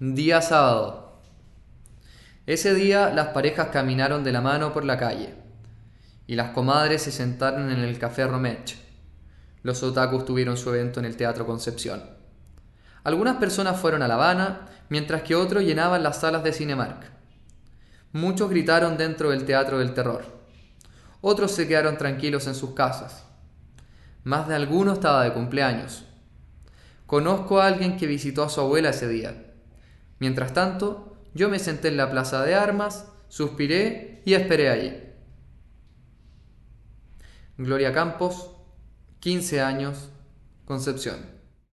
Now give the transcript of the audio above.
Día sábado. Ese día las parejas caminaron de la mano por la calle y las comadres se sentaron en el Café Romech. Los otakus tuvieron su evento en el Teatro Concepción. Algunas personas fueron a La Habana, mientras que otros llenaban las salas de Cinemark. Muchos gritaron dentro del Teatro del Terror. Otros se quedaron tranquilos en sus casas. Más de alguno estaba de cumpleaños. Conozco a alguien que visitó a su abuela ese día. Mientras tanto, yo me senté en la plaza de armas, suspiré y esperé allí. Gloria Campos, 15 años, Concepción.